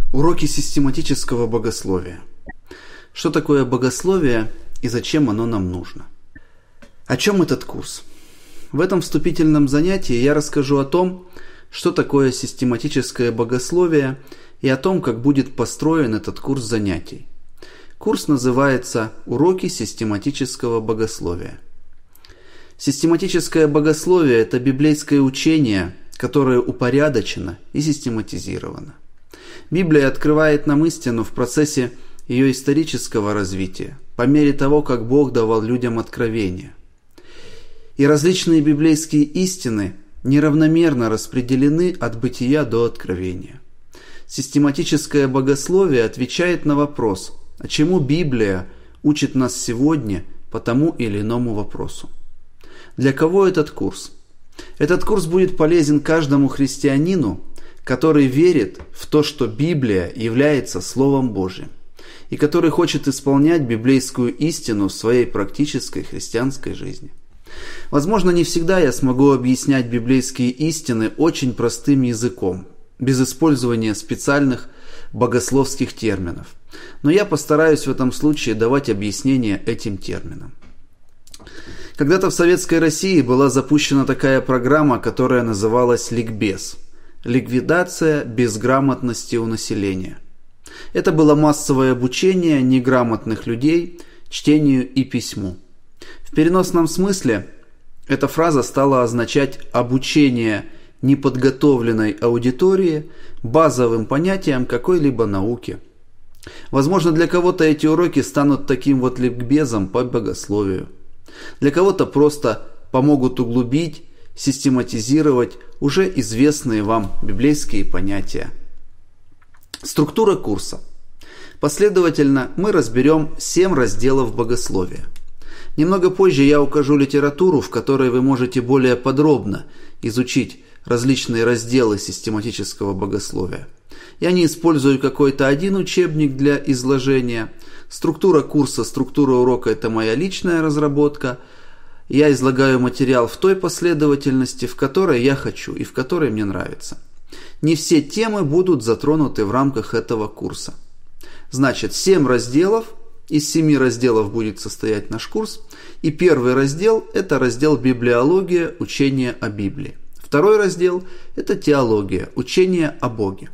Уроки систематического богословия. Что такое богословие и зачем оно нам нужно? О чем этот курс? В этом вступительном занятии я расскажу о том, что такое систематическое богословие и о том, как будет построен этот курс занятий. Курс называется «Уроки систематического богословия». Систематическое богословие – это библейское учение, которое упорядочено и систематизировано. Библия открывает нам истину в процессе ее исторического развития, по мере того, как Бог давал людям откровения. И различные библейские истины неравномерно распределены от бытия до откровения. Систематическое богословие отвечает на вопрос, а чему Библия учит нас сегодня по тому или иному вопросу. Для кого этот курс? Этот курс будет полезен каждому христианину, который верит в то, что Библия является Словом Божьим, и который хочет исполнять библейскую истину в своей практической христианской жизни. Возможно, не всегда я смогу объяснять библейские истины очень простым языком, без использования специальных богословских терминов, но я постараюсь в этом случае давать объяснение этим терминам. Когда-то в Советской России была запущена такая программа, которая называлась «Ликбез» – ликвидация безграмотности у населения. Это было массовое обучение неграмотных людей чтению и письму. В переносном смысле эта фраза стала означать обучение неподготовленной аудитории базовым понятиям какой-либо науки. Возможно, для кого-то эти уроки станут таким вот ликбезом по богословию. Для кого-то просто помогут углубить, систематизировать уже известные вам библейские понятия. Структура курса. Последовательно мы разберем 7 разделов богословия. Немного позже я укажу литературу, в которой вы можете более подробно изучить различные разделы систематического богословия. Я не использую какой-то один учебник для изложения. Структура курса, структура урока – это моя личная разработка. Я излагаю материал в той последовательности, в которой я хочу и в которой мне нравится. Не все темы будут затронуты в рамках этого курса. Значит, 7 разделов. Из 7 разделов будет состоять наш курс. И первый раздел – это раздел «Библиология. Учение о Библии». Второй раздел – это «Теология. Учение о Боге».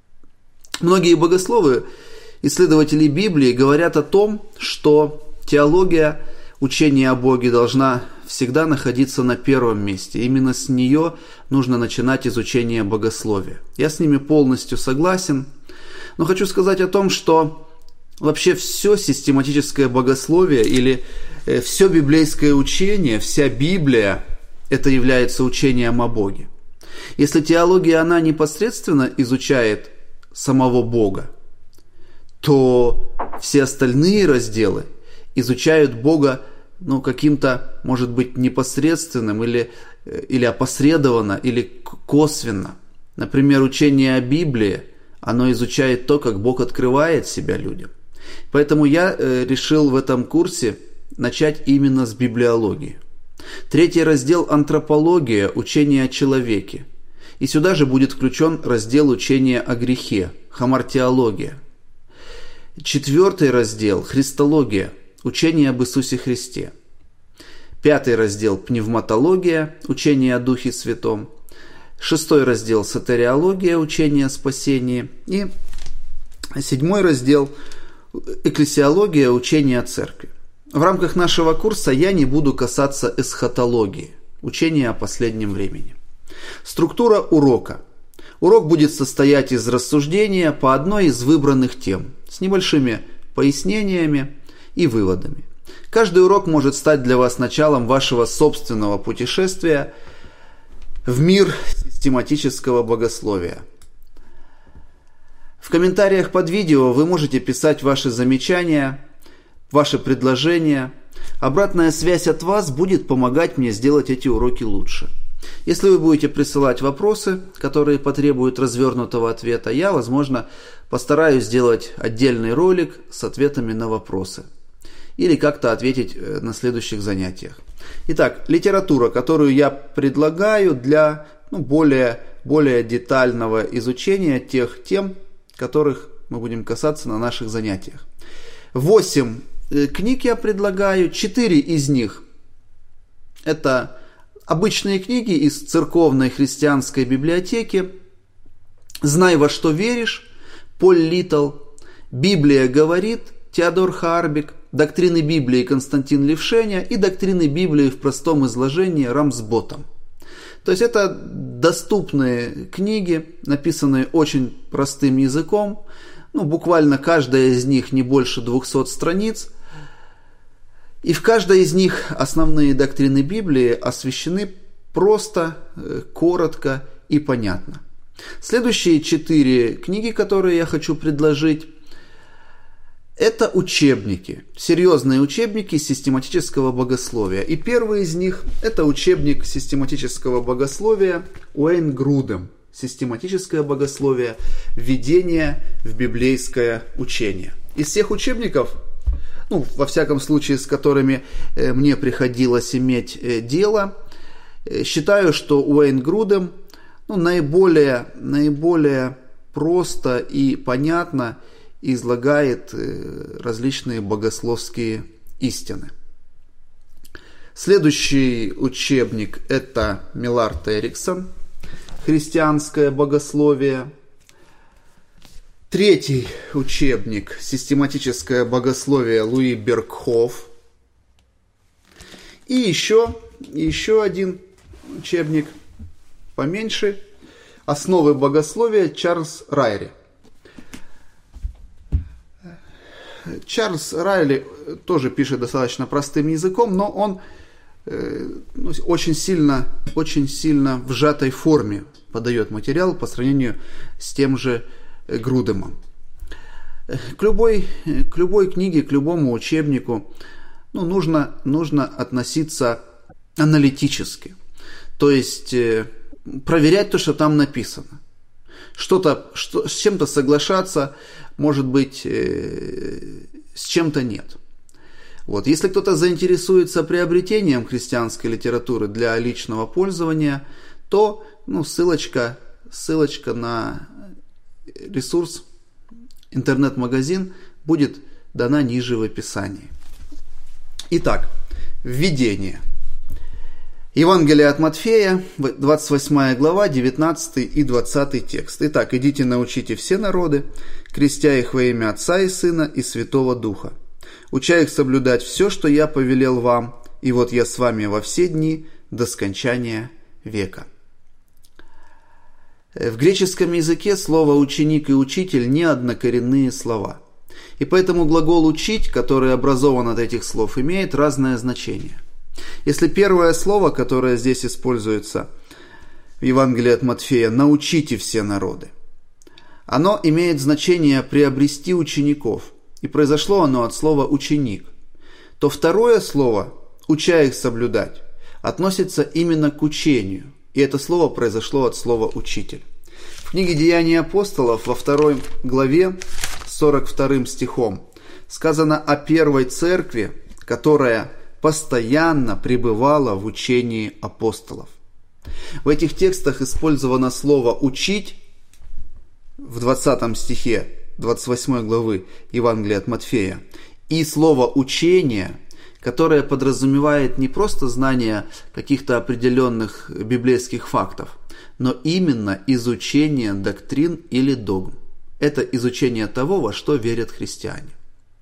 Многие богословы, исследователи Библии говорят о том, что теология, учение о Боге должна всегда находиться на первом месте. Именно с нее нужно начинать изучение богословия. Я с ними полностью согласен, но хочу сказать о том, что вообще все систематическое богословие или все библейское учение, вся Библия, это является учением о Боге. Если теология, она непосредственно изучает самого Бога, то все остальные разделы изучают Бога каким-то, может быть, непосредственным или опосредованно, или косвенно. Например, учение о Библии, оно изучает то, как Бог открывает себя людям. Поэтому я решил в этом курсе начать именно с библиологии. 3 раздел «Антропология. Учение о человеке». И сюда же будет включен раздел «Учение о грехе» – «Хамартеология». 4 раздел «Христология. Учение об Иисусе Христе». 5 раздел «Пневматология. Учение о Духе Святом». 6 раздел «Сотериология. Учение о спасении». И 7 раздел «Экклесиология. Учение о Церкви». В рамках нашего курса я не буду касаться эсхатологии, учения о последнем времени. Структура урока. Урок будет состоять из рассуждения по одной из выбранных тем, с небольшими пояснениями и выводами. Каждый урок может стать для вас началом вашего собственного путешествия в мир систематического богословия. В комментариях под видео вы можете писать ваши замечания, ваши предложения. Обратная связь от вас будет помогать мне сделать эти уроки лучше. Если вы будете присылать вопросы, которые потребуют развернутого ответа, я, возможно, постараюсь сделать отдельный ролик с ответами на вопросы. Или как-то ответить на следующих занятиях. Итак, литература, которую я предлагаю для более детального изучения тех тем, которых мы будем касаться на наших занятиях. 8 книг я предлагаю, 4 из них – это обычные книги из церковной христианской библиотеки. «Знай, во что веришь» Поль Литтл, «Библия говорит» Теодор Харбик, «Доктрины Библии» Константин Левшеня и «Доктрины Библии в простом изложении» Рамсботом. То есть это доступные книги, написанные очень простым языком. Буквально каждая из них не больше 200 страниц. И в каждой из них основные доктрины Библии освещены просто, коротко и понятно. Следующие 4 книги, которые я хочу предложить, это учебники, серьезные учебники систематического богословия. И первый из них – это учебник систематического богословия Уэйн Грудем. Систематическое богословие. Введение в библейское учение. Из всех учебников, во всяком случае, с которыми мне приходилось иметь дело, считаю, что Уэйн Грудем наиболее просто и понятно излагает различные богословские истины. Следующий учебник – это Миллард Эриксон, «Христианское богословие». Третий учебник – «Систематическое богословие» Луи Бергхоф. И еще один учебник поменьше – «Основы богословия» Чарльз Райли. Чарльз Райли тоже пишет достаточно простым языком, но он очень сильно в сжатой форме подает материал по сравнению с тем же Грудемом. К любой книге, к любому учебнику нужно относиться аналитически. То есть проверять то, что там написано. С чем-то соглашаться, может быть, с чем-то нет. Если кто-то заинтересуется приобретением христианской литературы для личного пользования, то ссылочка на ресурс интернет-магазин будет дана ниже в описании. Итак, введение. Евангелие от Матфея, 28 глава, 19 и 20 текст. Итак, идите научите все народы, крестя их во имя Отца и Сына и Святого Духа, уча их соблюдать все, что я повелел вам, и вот я с вами во все дни до скончания века. В греческом языке слово «ученик» и «учитель» не однокоренные слова. И поэтому глагол «учить», который образован от этих слов, имеет разное значение. Если первое слово, которое здесь используется в Евангелии от Матфея, «научите все народы», оно имеет значение «приобрести учеников», и произошло оно от слова «ученик», то второе слово «уча их соблюдать» относится именно к учению, и это слово произошло от слова «учитель». В книге «Деяния апостолов» во 2 главе 42 стихом сказано о первой церкви, которая постоянно пребывала в учении апостолов. В этих текстах использовано слово «учить» в 20 стихе 28 главы Евангелия от Матфея и слово «учение», которое подразумевает не просто знание каких-то определенных библейских фактов, но именно изучение доктрин или догм. Это изучение того, во что верят христиане.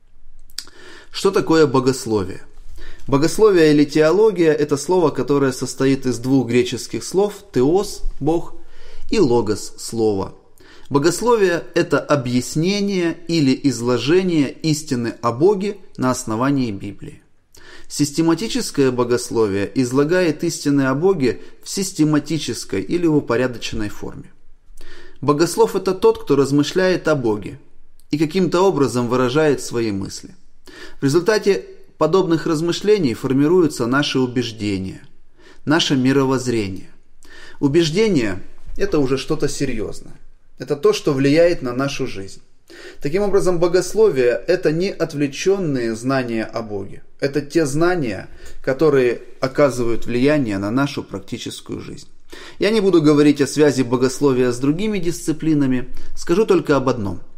Что такое богословие? Богословие или теология – это слово, которое состоит из 2 греческих слов «теос» – «бог» и «логос» – «слово». Богословие – это объяснение или изложение истины о Боге на основании Библии. Систематическое богословие излагает истины о Боге в систематической или в упорядоченной форме. Богослов – это тот, кто размышляет о Боге и каким-то образом выражает свои мысли. В результате подобных размышлений формируются наши убеждения, наше мировоззрение. Убеждение – это уже что-то серьезное. Это то, что влияет на нашу жизнь. Таким образом, богословие – это не отвлеченные знания о Боге. Это те знания, которые оказывают влияние на нашу практическую жизнь. Я не буду говорить о связи богословия с другими дисциплинами, скажу только об одном –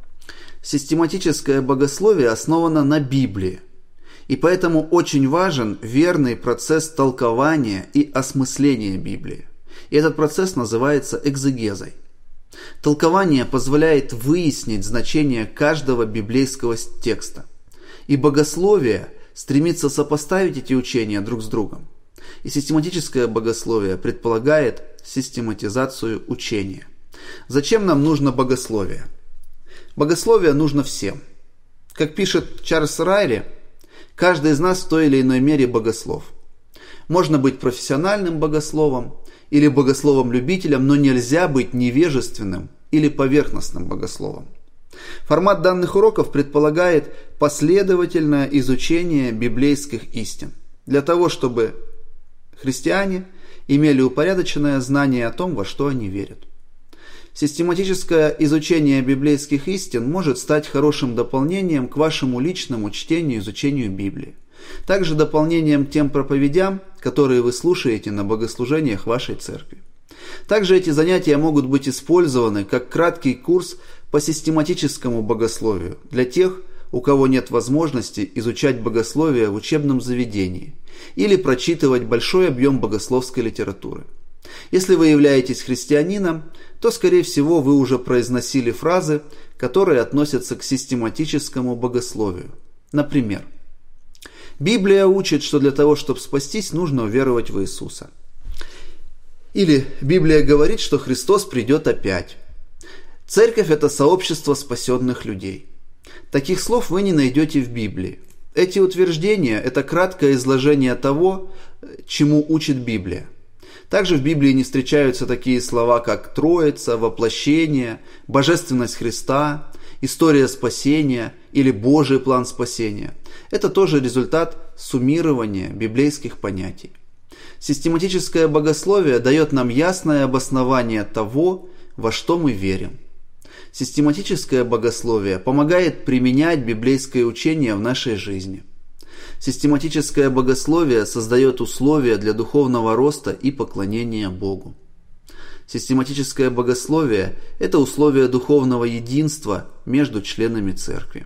Систематическое богословие основано на Библии, и поэтому очень важен верный процесс толкования и осмысления Библии. И этот процесс называется экзегезой. Толкование позволяет выяснить значение каждого библейского текста, и богословие стремится сопоставить эти учения друг с другом. И систематическое богословие предполагает систематизацию учения. Зачем нам нужно богословие? Богословие нужно всем. Как пишет Чарльз Райли, каждый из нас в той или иной мере богослов. Можно быть профессиональным богословом или богословом-любителем, но нельзя быть невежественным или поверхностным богословом. Формат данных уроков предполагает последовательное изучение библейских истин, для того, чтобы христиане имели упорядоченное знание о том, во что они верят. Систематическое изучение библейских истин может стать хорошим дополнением к вашему личному чтению и изучению Библии. Также дополнением к тем проповедям, которые вы слушаете на богослужениях вашей церкви. Также эти занятия могут быть использованы как краткий курс по систематическому богословию для тех, у кого нет возможности изучать богословие в учебном заведении или прочитывать большой объем богословской литературы. Если вы являетесь христианином, то, скорее всего, вы уже произносили фразы, которые относятся к систематическому богословию. Например, Библия учит, что для того, чтобы спастись, нужно уверовать в Иисуса. Или Библия говорит, что Христос придет опять. Церковь – это сообщество спасенных людей. Таких слов вы не найдете в Библии. Эти утверждения – это краткое изложение того, чему учит Библия. Также в Библии не встречаются такие слова, как Троица, воплощение, божественность Христа, история спасения или Божий план спасения. Это тоже результат суммирования библейских понятий. Систематическое богословие дает нам ясное обоснование того, во что мы верим. Систематическое богословие помогает применять библейское учение в нашей жизни. Систематическое богословие создает условия для духовного роста и поклонения Богу. Систематическое богословие – это условие духовного единства между членами церкви.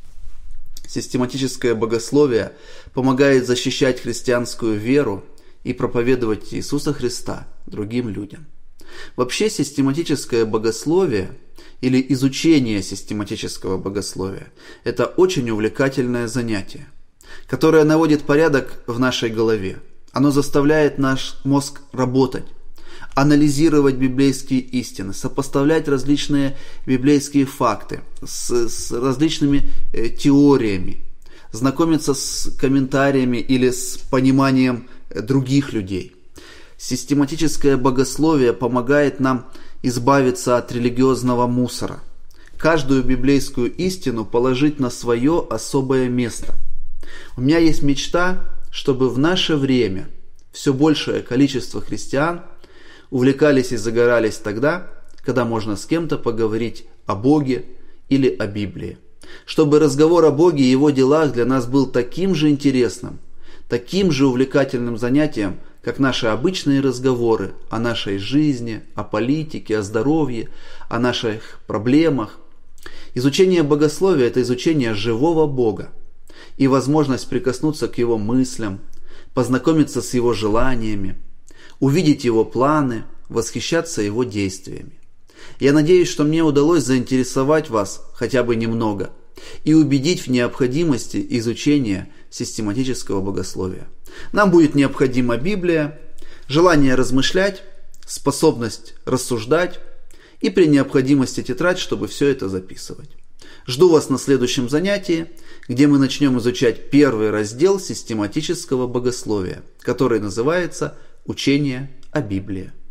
Систематическое богословие помогает защищать христианскую веру и проповедовать Иисуса Христа другим людям. Вообще систематическое богословие или изучение систематического богословия – это очень увлекательное занятие, которое наводит порядок в нашей голове. Оно заставляет наш мозг работать, анализировать библейские истины, сопоставлять различные библейские факты с различными теориями, знакомиться с комментариями или с пониманием других людей. Систематическое богословие помогает нам избавиться от религиозного мусора, каждую библейскую истину положить на свое особое место. У меня есть мечта, чтобы в наше время все большее количество христиан увлекались и загорались тогда, когда можно с кем-то поговорить о Боге или о Библии. Чтобы разговор о Боге и Его делах для нас был таким же интересным, таким же увлекательным занятием, как наши обычные разговоры о нашей жизни, о политике, о здоровье, о наших проблемах. Изучение богословия – это изучение живого Бога и возможность прикоснуться к Его мыслям, познакомиться с Его желаниями, увидеть Его планы, восхищаться Его действиями. Я надеюсь, что мне удалось заинтересовать вас хотя бы немного и убедить в необходимости изучения систематического богословия. Нам будет необходима Библия, желание размышлять, способность рассуждать и при необходимости тетрадь, чтобы все это записывать. Жду вас на следующем занятии, где мы начнем изучать первый раздел систематического богословия, который называется «Учение о Библии».